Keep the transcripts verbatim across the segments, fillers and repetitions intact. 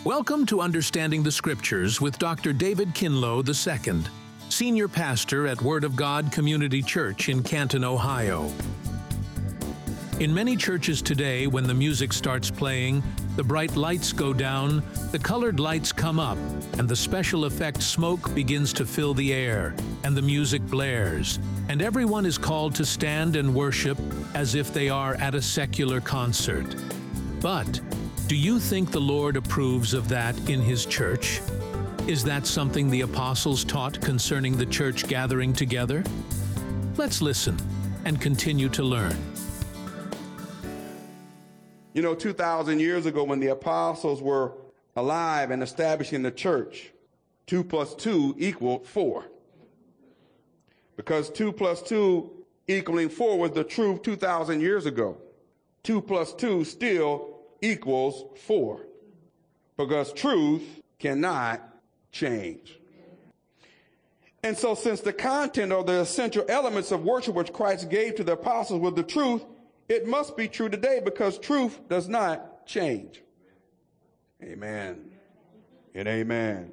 Welcome to Understanding the Scriptures with Doctor David Kinlow the Second, Senior Pastor at Word of God Community Church in Canton, Ohio. In many churches today, when the music starts playing, the bright lights go down, the colored lights come up, and the special effect smoke begins to fill the air, and the music blares, and everyone is called to stand and worship as if they are at a secular concert. But do you think the Lord approves of that in His church? Is that something the apostles taught concerning the church gathering together? Let's listen and continue to learn. You know, two thousand years ago when the apostles were alive and establishing the church, two plus two equaled four. Because two plus two equaling four was the truth two thousand years ago. two plus two still equals four. Because truth cannot change. And so since the content or the essential elements of worship which Christ gave to the apostles was the truth, it must be true today because truth does not change. Amen and amen.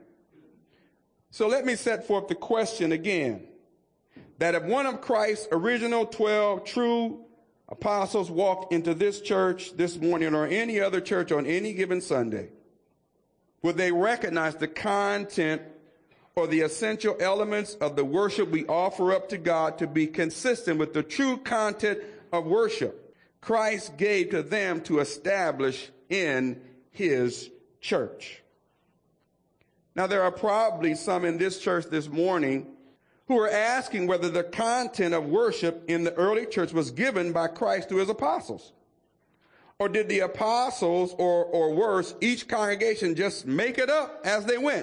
So let me set forth the question again, that if one of Christ's original twelve true apostles walked into this church this morning or any other church on any given Sunday, would they recognize the content or the essential elements of the worship we offer up to God to be consistent with the true content of worship Christ gave to them to establish in His church? Now, there are probably some in this church this morning who are asking whether the content of worship in the early church was given by Christ through His apostles. Or did the apostles, or, or worse, each congregation just make it up as they went?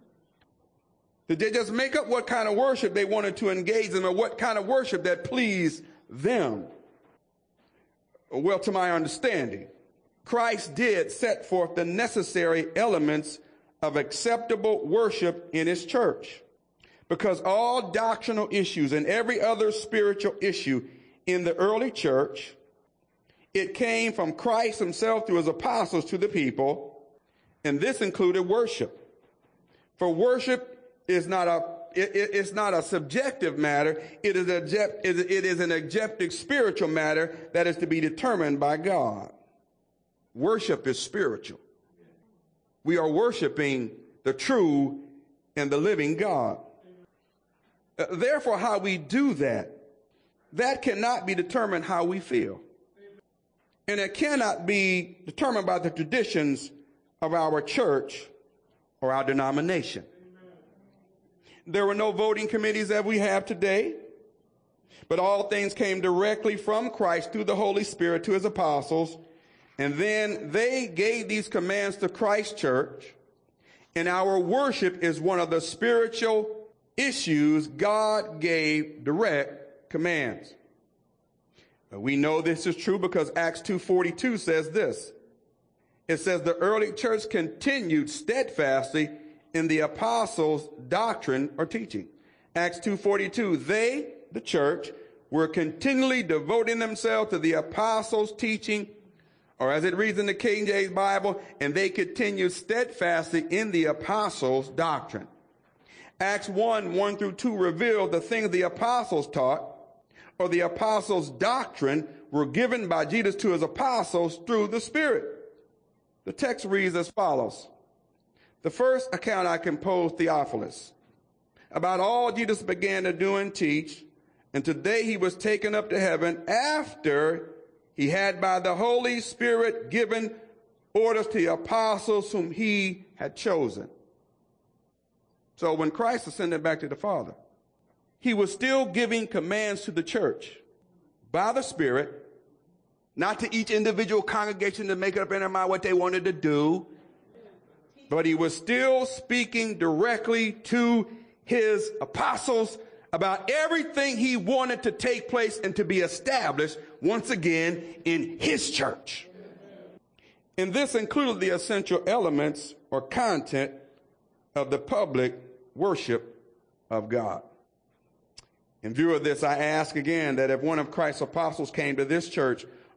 Did they just make up what kind of worship they wanted to engage in or what kind of worship that pleased them? Well, to my understanding, Christ did set forth the necessary elements of acceptable worship in His church, because all doctrinal issues and every other spiritual issue in the early church, it came from Christ Himself through His apostles to the people, and this included worship. For worship is not a it, it, it's not a subjective matter. It is a it is an objective spiritual matter that is to be determined by God. Worship is spiritual. We are worshiping the true and the living God. Uh, therefore, how we do that, that cannot be determined how we feel. And it cannot be determined by the traditions of our church or our denomination. There were no voting committees that we have today, but all things came directly from Christ through the Holy Spirit to His apostles, and then they gave these commands to Christ's church, and our worship is one of the spiritual issues God gave direct commands. We know this is true because Acts two forty-two says this. It says the early church continued steadfastly in the apostles' doctrine or teaching. Acts two forty-two, they, the church, were continually devoting themselves to the apostles' teaching, or as it reads in the King James Bible, and they continued steadfastly in the apostles' doctrine. Acts one, one through two revealed the things the apostles taught, or the apostles' doctrine were given by Jesus to His apostles through the Spirit. The text reads as follows. The first account I composed, Theophilus, about all Jesus began to do and teach, and today He was taken up to heaven after He had by the Holy Spirit given orders to the apostles whom He had chosen. So when Christ ascended back to the Father, He was still giving commands to the church by the Spirit, not to each individual congregation to make up in their mind what they wanted to do, but He was still speaking directly to His apostles about everything He wanted to take place and to be established once again in His church. And this included the essential elements or content of the public worship of God. In view of this, I ask again that if one of Christ's apostles came to this church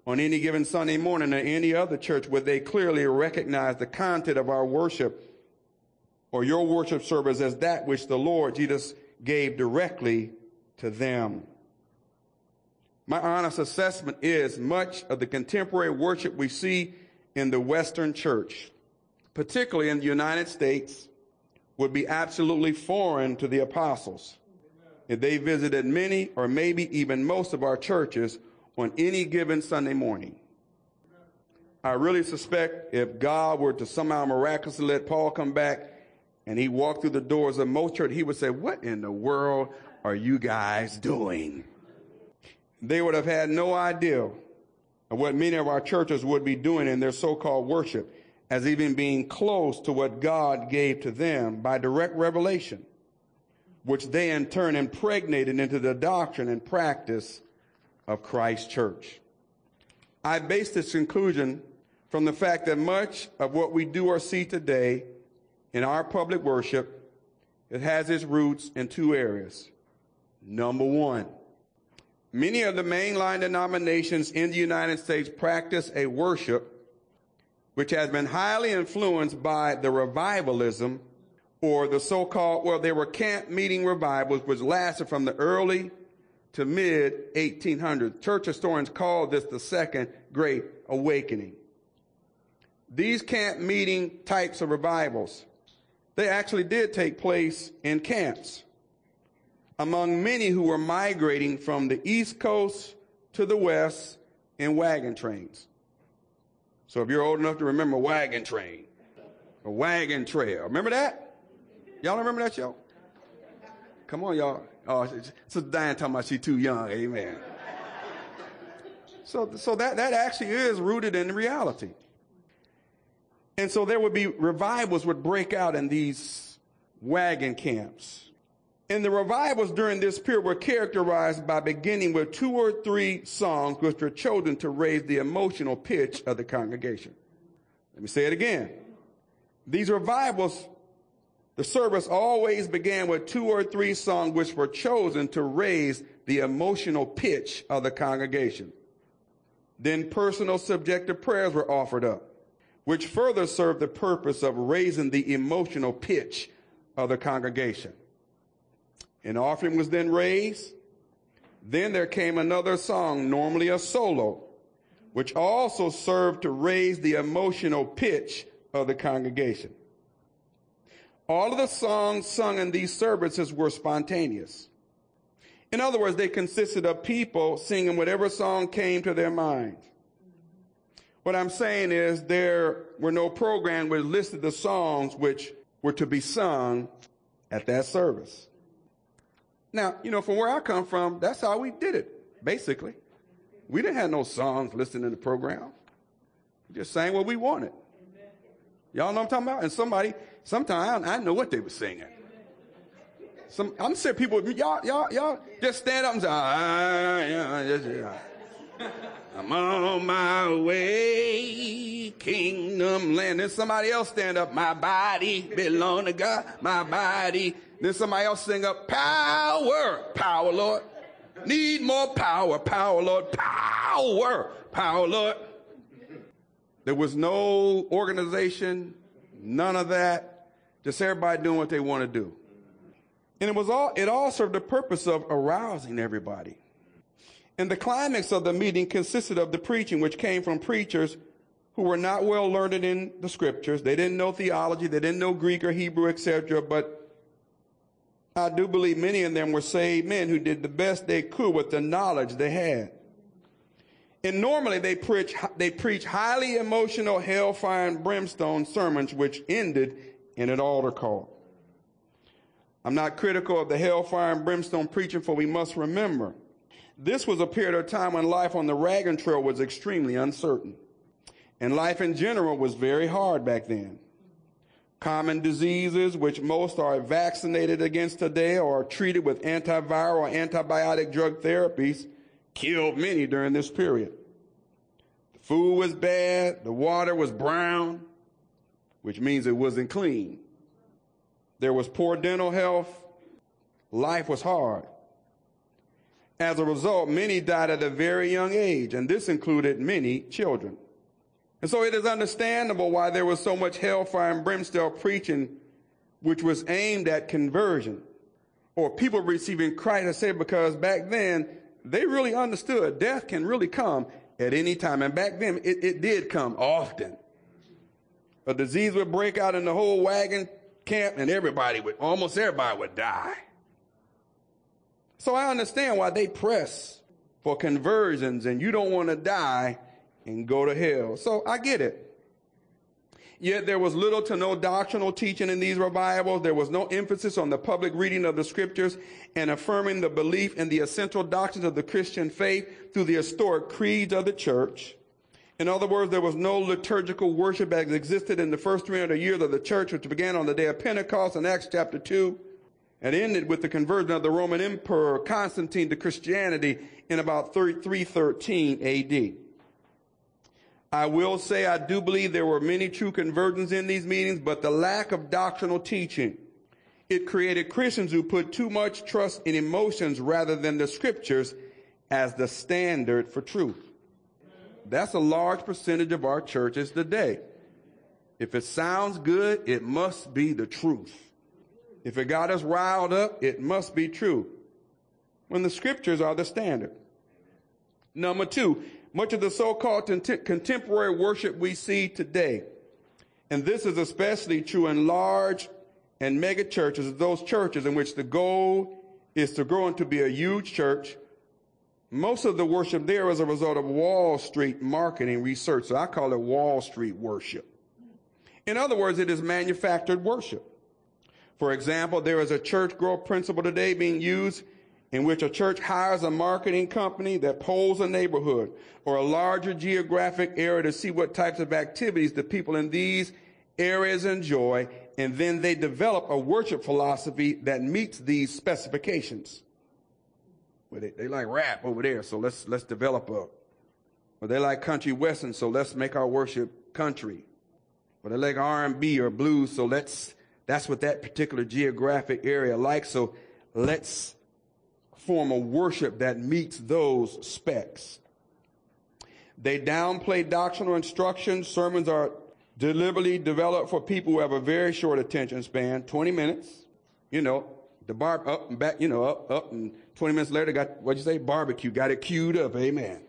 on any given Sunday morning or any other church where they clearly recognize the content of our worship or your worship service as that which the Lord Jesus gave directly to them. My honest assessment is much of the contemporary worship we see in the Western church, particularly in the United States, would be absolutely foreign to the apostles if they visited many or maybe even most of our churches on any given Sunday morning. I really suspect if God were to somehow miraculously let Paul come back and he walked through the doors of most church, he would say, "What in the world are you guys doing?" They would have had no idea of what many of our churches would be doing in their so-called worship, as even being close to what God gave to them by direct revelation, which they in turn impregnated into the doctrine and practice of Christ's church. I base this conclusion from the fact that much of what we do or see today in our public worship, it has its roots in two areas. Number one, many of the mainline denominations in the United States practice a worship which has been highly influenced by the revivalism or the so-called, well, they were camp meeting revivals, which lasted from the early to mid eighteen hundreds. Church historians call this the Second Great Awakening. These camp meeting types of revivals, they actually did take place in camps among many who were migrating from the East Coast to the West in wagon trains. So if you're old enough to remember wagon train, a wagon trail, remember that? Y'all remember that show? Come on, y'all. Oh, Sister Diane talking about she's too young. Amen. So, so that, that actually is rooted in reality. And so there would be revivals would break out in these wagon camps. And the revivals during this period were characterized by beginning with two or three songs which were chosen to raise the emotional pitch of the congregation. Let me say it again. These revivals, the service always began with two or three songs which were chosen to raise the emotional pitch of the congregation. Then personal subjective prayers were offered up, which further served the purpose of raising the emotional pitch of the congregation. An offering was then raised. Then there came another song, normally a solo, which also served to raise the emotional pitch of the congregation. All of the songs sung in these services were spontaneous. In other words, they consisted of people singing whatever song came to their mind. What I'm saying is there were no programs which listed the songs which were to be sung at that service. Now, you know, from where I come from, that's how we did it, basically. We didn't have no songs listed in the program. We just sang what we wanted. Y'all know what I'm talking about? And somebody, sometimes I, I know what they were singing. Some, I'm saying people, y'all, y'all, y'all just stand up and say, ah, yeah, yeah, yeah. I'm on my way, kingdom land. Then somebody else stand up, my body belong to God, my body. Then somebody else sing up, power, power, Lord. Need more power, power, Lord, power, power, Lord. There was no organization, none of that. Just everybody doing what they want to do. And it was all, it all served the purpose of arousing everybody. And the climax of the meeting consisted of the preaching, which came from preachers who were not well learned in the scriptures. They didn't know theology. They didn't know Greek or Hebrew, et cetera. But I do believe many of them were saved men who did the best they could with the knowledge they had. And normally they preach, they preach highly emotional hellfire and brimstone sermons, which ended in an altar call. I'm not critical of the hellfire and brimstone preaching, for we must remember this was a period of time when life on the wagon trail was extremely uncertain. And life in general was very hard back then. Common diseases, which most are vaccinated against today or are treated with antiviral or antibiotic drug therapies, killed many during this period. The food was bad. The water was brown, which means it wasn't clean. There was poor dental health. Life was hard. As a result, many died at a very young age, and this included many children. And so it is understandable why there was so much hellfire and brimstone preaching, which was aimed at conversion or people receiving Christ as Savior, because back then they really understood death can really come at any time. And back then it, it did come often. A disease would break out in the whole wagon camp and everybody would, almost everybody would die. So I understand why they press for conversions, and you don't want to die and go to hell. So I get it. Yet there was little to no doctrinal teaching in these revivals. There was no emphasis on the public reading of the scriptures and affirming the belief in the essential doctrines of the Christian faith through the historic creeds of the church. In other words, there was no liturgical worship as existed in the first three hundred years of the church, which began on the day of Pentecost in Acts chapter two. And ended with the conversion of the Roman Emperor Constantine to Christianity in about three thirteen A D. I will say I do believe there were many true conversions in these meetings, but the lack of doctrinal teaching, it created Christians who put too much trust in emotions rather than the scriptures as the standard for truth. That's a large percentage of our churches today. If it sounds good, it must be the truth. If it got us riled up, it must be true, when the scriptures are the standard. Number two, much of the so-called contemporary worship we see today, and this is especially true in large and mega churches, those churches in which the goal is to grow into be a huge church. Most of the worship there is a result of Wall Street marketing research, so I call it Wall Street worship. In other words, it is manufactured worship. For example, there is a church growth principle today being used in which a church hires a marketing company that polls a neighborhood or a larger geographic area to see what types of activities the people in these areas enjoy, and then they develop a worship philosophy that meets these specifications. Well, they, they like rap over there, so let's let's develop a. Or they like country western, so let's make our worship country. Or they like R and B or blues, so let's. That's what that particular geographic area likes, so let's form a worship that meets those specs. They downplay doctrinal instruction. Sermons are deliberately developed for people who have a very short attention span, twenty minutes. You know, the bar up and back, you know, up, up, and twenty minutes later, got, what'd you say, barbecue, got it queued up, amen.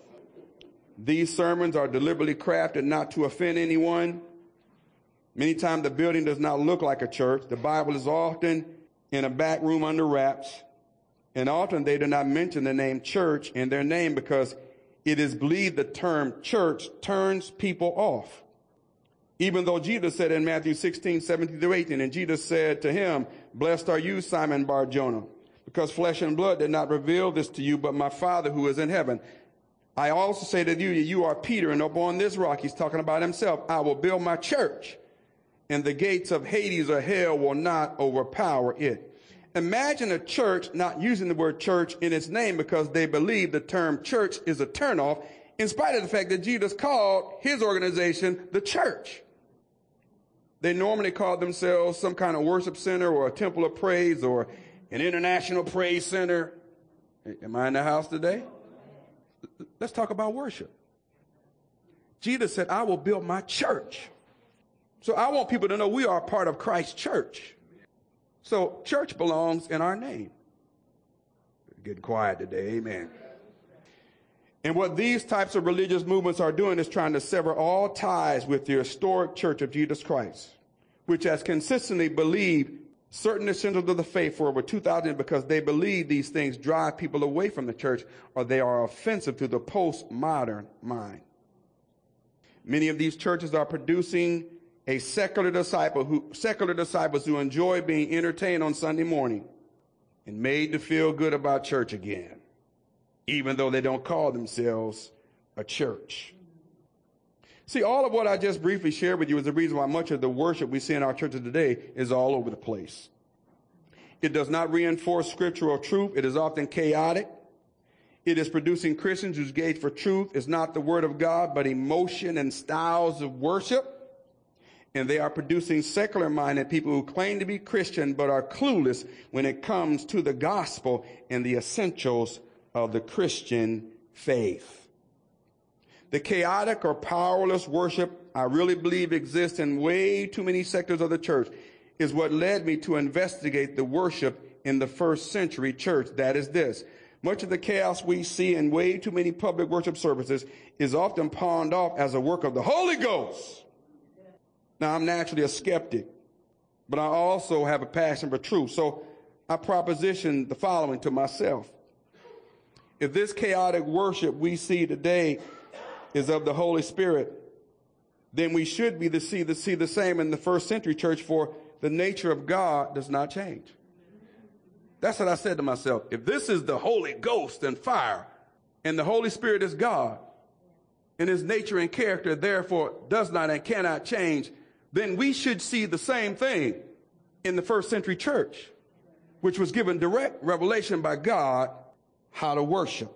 These sermons are deliberately crafted not to offend anyone. Many times the building does not look like a church. The Bible is often in a back room under wraps. And often they do not mention the name church in their name because it is believed the term church turns people off. Even though Jesus said in Matthew sixteen, seventeen through eighteen, and Jesus said to him, "Blessed are you, Simon Bar-Jonah, because flesh and blood did not reveal this to you, but my Father who is in heaven. I also say to you, you are Peter, and upon this rock," he's talking about himself, "I will build my church, and the gates of Hades or hell will not overpower it." Imagine a church not using the word church in its name because they believe the term church is a turnoff, in spite of the fact that Jesus called his organization the church. They normally call themselves some kind of worship center or a temple of praise or an international praise center. Am I in the house today? Let's talk about worship. Jesus said, "I will build my church." So I want people to know we are part of Christ's church. So church belongs in our name. Getting quiet today, amen. And what these types of religious movements are doing is trying to sever all ties with the historic church of Jesus Christ, which has consistently believed certain essentials of the faith for over two thousand years because they believe these things drive people away from the church or they are offensive to the postmodern mind. Many of these churches are producing a secular disciple who, secular disciples who enjoy being entertained on Sunday morning and made to feel good about church again, even though they don't call themselves a church. See, all of what I just briefly shared with you is the reason why much of the worship we see in our churches today is all over the place. It does not reinforce scriptural truth. It is often chaotic. It is producing Christians whose gauge for truth is not the word of God, but emotion and styles of worship. And they are producing secular-minded people who claim to be Christian but are clueless when it comes to the gospel and the essentials of the Christian faith. The chaotic or powerless worship I really believe exists in way too many sectors of the church is what led me to investigate the worship in the first century church. That is this. Much of the chaos we see in way too many public worship services is often pawned off as a work of the Holy Ghost. Now, I'm naturally a skeptic, but I also have a passion for truth. So I propositioned the following to myself. If this chaotic worship we see today is of the Holy Spirit, then we should be to see the, see the same in the first century church, for the nature of God does not change. That's what I said to myself. If this is the Holy Ghost and fire, and the Holy Spirit is God, and his nature and character therefore does not and cannot change, then we should see the same thing in the first century church, which was given direct revelation by God how to worship.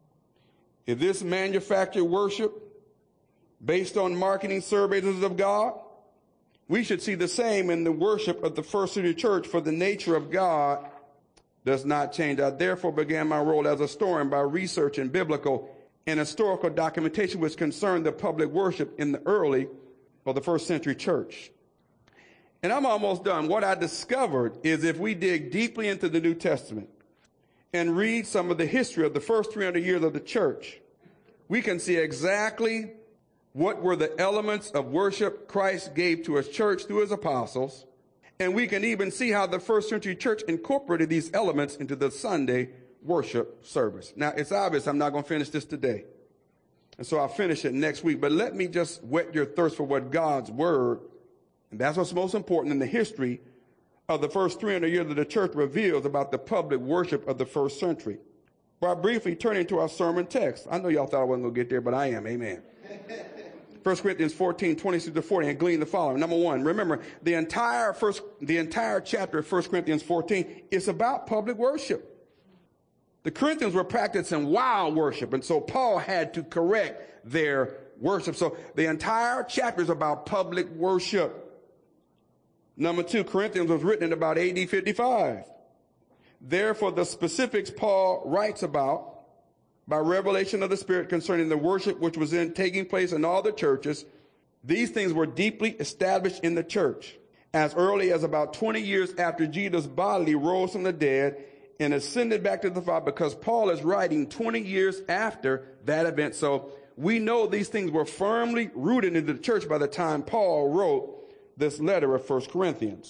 If this manufactured worship based on marketing surveys of God, we should see the same in the worship of the first century church, for the nature of God does not change. I therefore began my role as a historian by researching biblical and historical documentation which concerned the public worship in the early or the first century church. And I'm almost done. What I discovered is if we dig deeply into the New Testament and read some of the history of the first three hundred years of the church, we can see exactly what were the elements of worship Christ gave to his church through his apostles. And we can even see how the first century church incorporated these elements into the Sunday worship service. Now, it's obvious I'm not going to finish this today, and so I'll finish it next week. But let me just whet your thirst for what God's word, and that's what's most important in the history of the first three hundred years of the church, reveals about the public worship of the first century. By briefly turning to our sermon text. I know y'all thought I wasn't going to get there, but I am. Amen. First Corinthians fourteen, twenty-six to forty, and glean the following. Number one, remember, the entire first, the entire chapter of First Corinthians fourteen is about public worship. The Corinthians were practicing wild worship, and so Paul had to correct their worship. So the entire chapter is about public worship. Number two, Corinthians was written in about A D fifty-five. Therefore, the specifics Paul writes about by revelation of the Spirit concerning the worship which was in taking place in all the churches, these things were deeply established in the church as early as about twenty years after Jesus bodily rose from the dead and ascended back to the Father, because Paul is writing twenty years after that event. So we know these things were firmly rooted into the church by the time Paul wrote this letter of First Corinthians.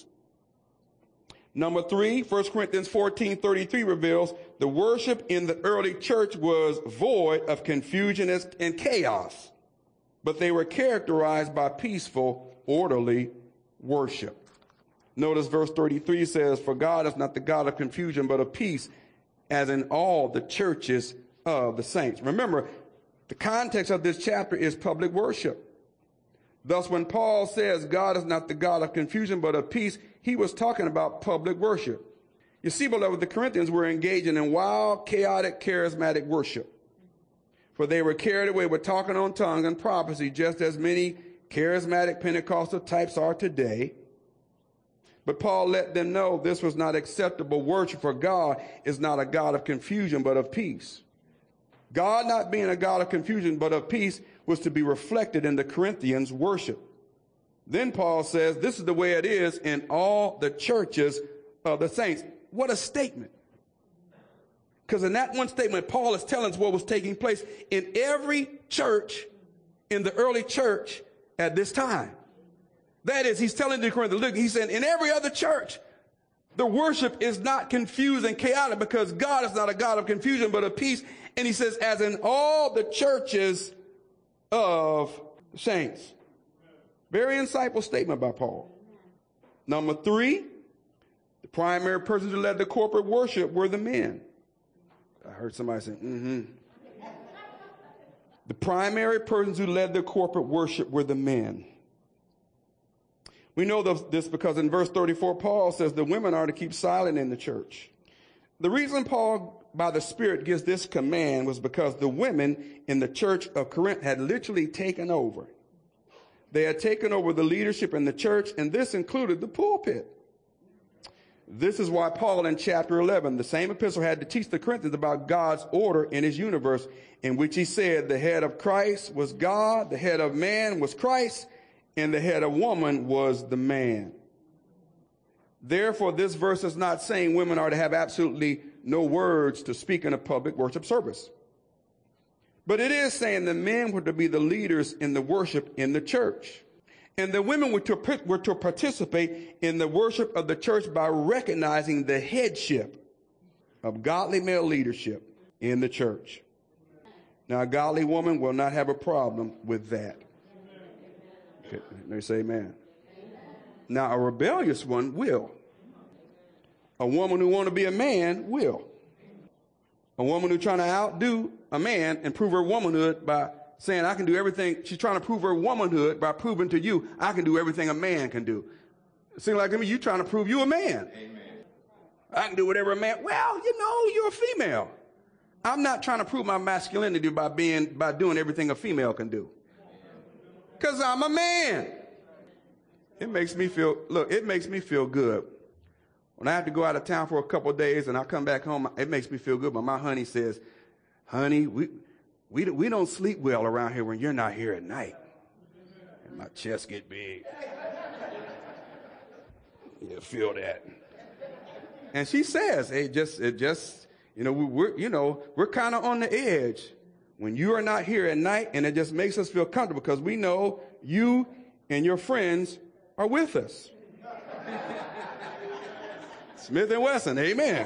Number three, First Corinthians fourteen thirty-three reveals the worship in the early church was void of confusion and chaos, but they were characterized by peaceful, orderly worship. Notice verse thirty-three says, for God is not the God of confusion, but of peace, as in all the churches of the saints. Remember, the context of this chapter is public worship. Thus, when Paul says God is not the God of confusion, but of peace, he was talking about public worship. You see, beloved, the Corinthians were engaging in wild, chaotic, charismatic worship. For they were carried away with talking on tongues and prophecy, just as many charismatic Pentecostal types are today. But Paul let them know this was not acceptable worship, for God is not a God of confusion, but of peace. God not being a God of confusion, but of peace, was to be reflected in the Corinthians' worship. Then Paul says, this is the way it is in all the churches of the saints. What a statement. Because in that one statement, Paul is telling us what was taking place in every church in the early church at this time. That is, he's telling the Corinthians, look, he said, in every other church, the worship is not confused and chaotic, because God is not a God of confusion, but of peace. And he says, as in all the churches of saints. Very insightful statement by Paul. Number three, the primary persons who led the corporate worship were the men. I heard somebody say, mm-hmm. The primary persons who led the corporate worship were the men. We know this because in verse thirty-four, Paul says the women are to keep silent in the church. The reason Paul, by the Spirit, gives this command was because the women in the church of Corinth had literally taken over. They had taken over the leadership in the church, and this included the pulpit. This is why Paul in chapter eleven, the same epistle, had to teach the Corinthians about God's order in his universe, in which he said the head of Christ was God, the head of man was Christ, and the head of woman was the man. Therefore, this verse is not saying women are to have absolutely no words to speak in a public worship service. But it is saying the men were to be the leaders in the worship in the church. And the women were to, were to participate in the worship of the church by recognizing the headship of godly male leadership in the church. Now, a godly woman will not have a problem with that. Okay, let me say amen. Now, a rebellious one will. A woman who wants to be a man will. A woman who's trying to outdo a man and prove her womanhood by saying, I can do everything. She's trying to prove her womanhood by proving to you, I can do everything a man can do. It seems like to me, you're trying to prove you a man. Amen. I can do whatever a man. Well, you know, you're a female. I'm not trying to prove my masculinity by being, by doing everything a female can do. Because I'm a man. It makes me feel, look, it makes me feel good. When I have to go out of town for a couple of days and I come back home, it makes me feel good. But my honey says, honey, we, we, we don't sleep well around here when you're not here at night. And my chest get big. You feel that. And she says, it just, it just, you know, we, we're, you know, we're kind of on the edge when you are not here at night, and it just makes us feel comfortable because we know you and your friends are with us. Smith and Wesson, amen.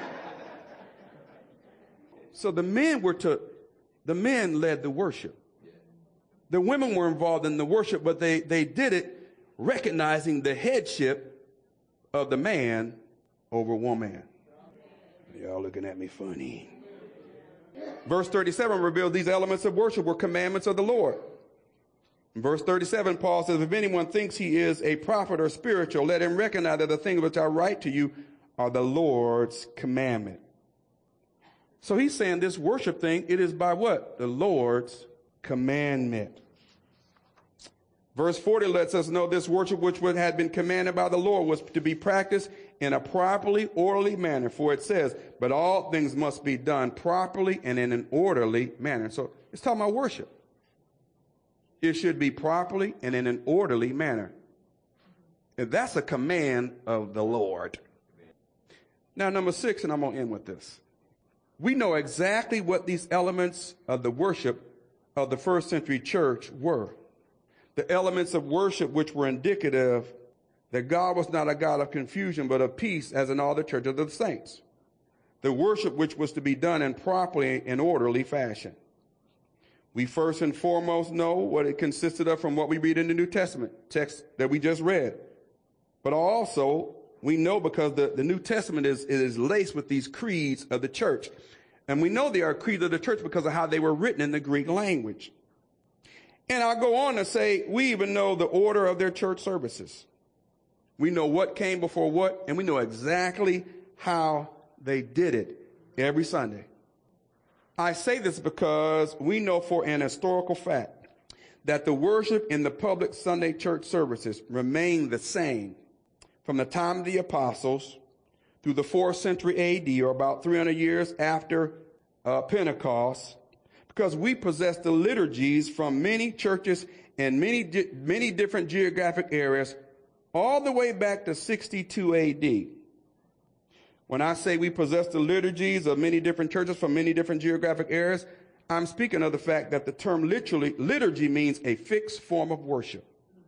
So the men were to, the men led the worship. The women were involved in the worship, but they, they did it recognizing the headship of the man over woman. Y'all looking at me funny. Verse thirty-seven reveals these elements of worship were commandments of the Lord. In verse thirty-seven, Paul says, if anyone thinks he is a prophet or spiritual, let him recognize that the things which I write to you are the Lord's commandment. So he's saying this worship thing, it is by what? The Lord's commandment. Verse forty lets us know this worship which had been commanded by the Lord was to be practiced in a properly, orderly manner. For it says, but all things must be done properly and in an orderly manner. So it's talking about worship. It should be properly and in an orderly manner. And that's a command of the Lord. Now, number six, and I'm going to end with this. We know exactly what these elements of the worship of the first century church were. The elements of worship which were indicative that God was not a God of confusion, but of peace, as in all the churches of the saints. The worship which was to be done in properly and orderly fashion. We first and foremost know what it consisted of from what we read in the New Testament text that we just read. But also, we know because the, the New Testament is, is laced with these creeds of the church. And we know they are creeds of the church because of how they were written in the Greek language. And I'll go on to say, we even know the order of their church services. We know what came before what, and we know exactly how they did it every Sunday. I say this because we know for an historical fact that the worship in the public Sunday church services remained the same from the time of the apostles through the fourth century A D, or about three hundred years after uh, Pentecost, because we possess the liturgies from many churches in many, many different geographic areas all the way back to sixty-two A D. When I say we possess the liturgies of many different churches from many different geographic areas, I'm speaking of the fact that the term literally, liturgy means a fixed form of worship.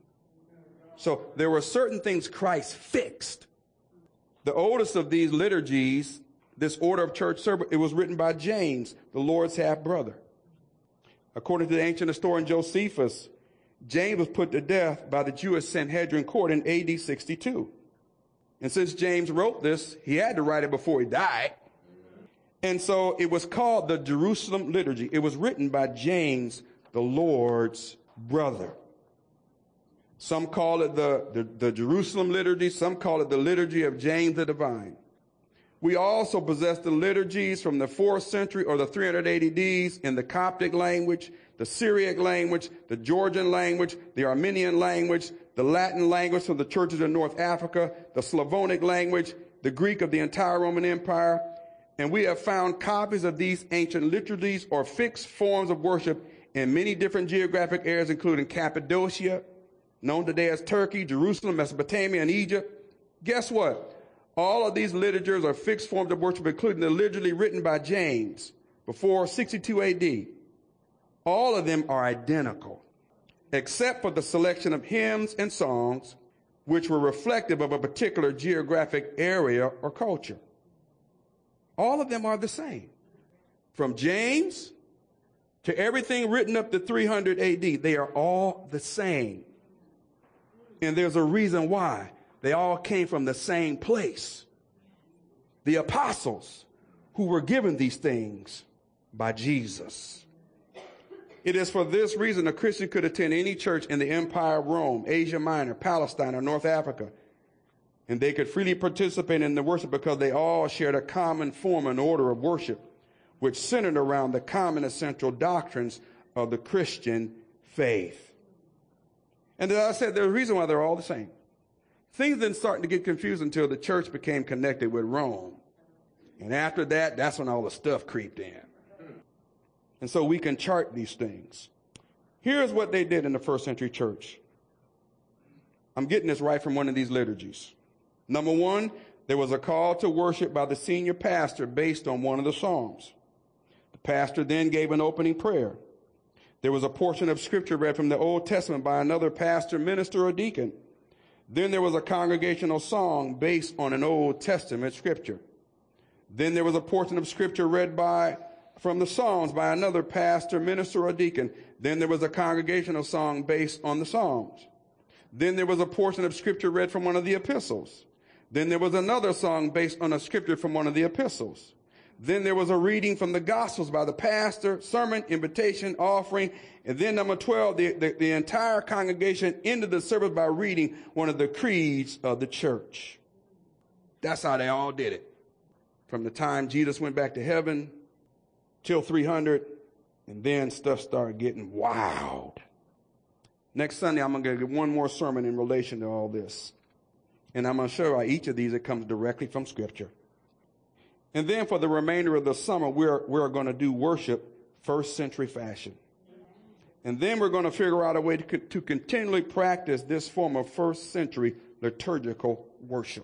So there were certain things Christ fixed. The oldest of these liturgies, this order of church service, it was written by James, the Lord's half-brother. According to the ancient historian Josephus, James was put to death by the Jewish Sanhedrin court in A D sixty-two. And since James wrote this, he had to write it before he died. And so it was called the Jerusalem Liturgy. It was written by James, the Lord's brother. Some call it the, the, the Jerusalem Liturgy. Some call it the Liturgy of James the Divine. We also possess the liturgies from the fourth century or the three hundred A Ds in the Coptic language, the Syriac language, the Georgian language, the Armenian language, the Latin language from the churches in North Africa, the Slavonic language, the Greek of the entire Roman Empire, and we have found copies of these ancient liturgies or fixed forms of worship in many different geographic areas, including Cappadocia, known today as Turkey, Jerusalem, Mesopotamia, and Egypt. Guess what? All of these literatures are fixed forms of worship, including the liturgy written by James before sixty-two A D. All of them are identical, except for the selection of hymns and songs, which were reflective of a particular geographic area or culture. All of them are the same. From James to everything written up to three hundred A D, they are all the same. And there's a reason why. They all came from the same place. The apostles who were given these things by Jesus. It is for this reason a Christian could attend any church in the Empire of Rome, Asia Minor, Palestine, or North Africa, and they could freely participate in the worship because they all shared a common form and order of worship, which centered around the common essential doctrines of the Christian faith. And as I said, there's a reason why they're all the same. Things didn't start to get confused until the church became connected with Rome. And after that, that's when all the stuff creeped in. And so we can chart these things. Here's what they did in the first century church. I'm getting this right from one of these liturgies. Number one, there was a call to worship by the senior pastor based on one of the Psalms. The pastor then gave an opening prayer. There was a portion of scripture read from the Old Testament by another pastor, minister, or deacon. Then there was a congregational song based on an Old Testament scripture. Then there was a portion of scripture read by from the Psalms by another pastor, minister, or deacon. Then there was a congregational song based on the Psalms. Then there was a portion of scripture read from one of the epistles. Then there was another song based on a scripture from one of the epistles. Then there was a reading from the Gospels by the pastor, sermon, invitation, offering. And then number twelve, the, the, the entire congregation ended the service by reading one of the creeds of the church. That's how they all did it. From the time Jesus went back to heaven till three hundred, and then stuff started getting wild. Next Sunday, I'm going to give one more sermon in relation to all this. And I'm going to show you each of these, it comes directly from Scripture. And then for the remainder of the summer, we're, we're going to do worship first century fashion. And then we're going to figure out a way to, to continually practice this form of first century liturgical worship.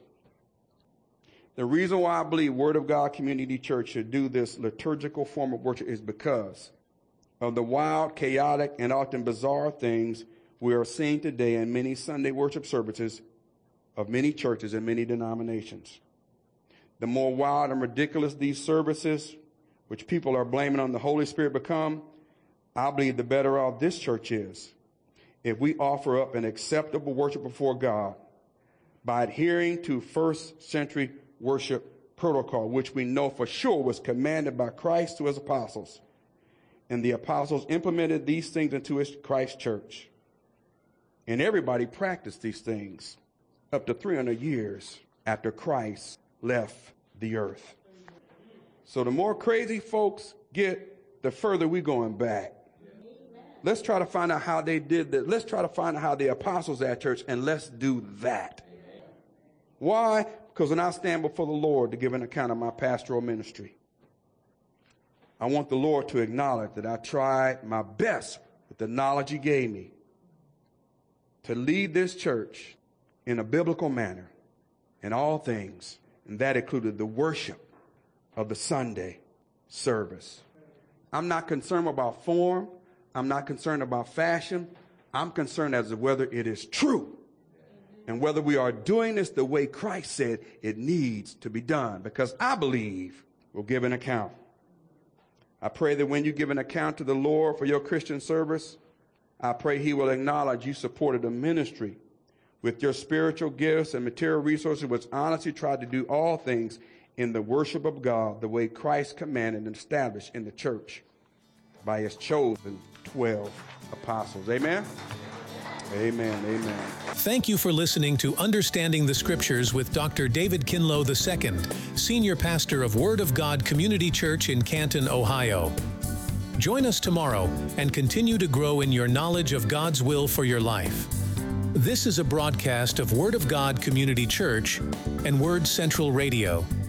The reason why I believe Word of God Community Church should do this liturgical form of worship is because of the wild, chaotic, and often bizarre things we are seeing today in many Sunday worship services of many churches and many denominations. The more wild and ridiculous these services, which people are blaming on the Holy Spirit, become, I believe the better off this church is if we offer up an acceptable worship before God by adhering to first century worship protocol, which we know for sure was commanded by Christ to his apostles. And the apostles implemented these things into his Christ church. And everybody practiced these things up to three hundred years after Christ left the earth. So the more crazy folks get, the further we're going back. Let's try to find out how they did that. Let's try to find out how the apostles at church, and let's do that. Why? Because when I stand before the Lord to give an account of my pastoral ministry, I want the Lord to acknowledge that I tried my best with the knowledge he gave me to lead this church in a biblical manner in all things. And that included the worship of the Sunday service. I'm not concerned about form. I'm not concerned about fashion. I'm concerned as to whether it is true and whether we are doing this the way Christ said it needs to be done, because I believe we'll give an account. I pray that when you give an account to the Lord for your Christian service, I pray he will acknowledge you supported a ministry with your spiritual gifts and material resources, which honestly tried to do all things in the worship of God the way Christ commanded and established in the church by his chosen twelve apostles. Amen? Amen. Amen. Thank you for listening to Understanding the Scriptures with Doctor David Kinlow the Second, Senior Pastor of Word of God Community Church in Canton, Ohio. Join us tomorrow and continue to grow in your knowledge of God's will for your life. This is a broadcast of Word of God Community Church and Word Central Radio.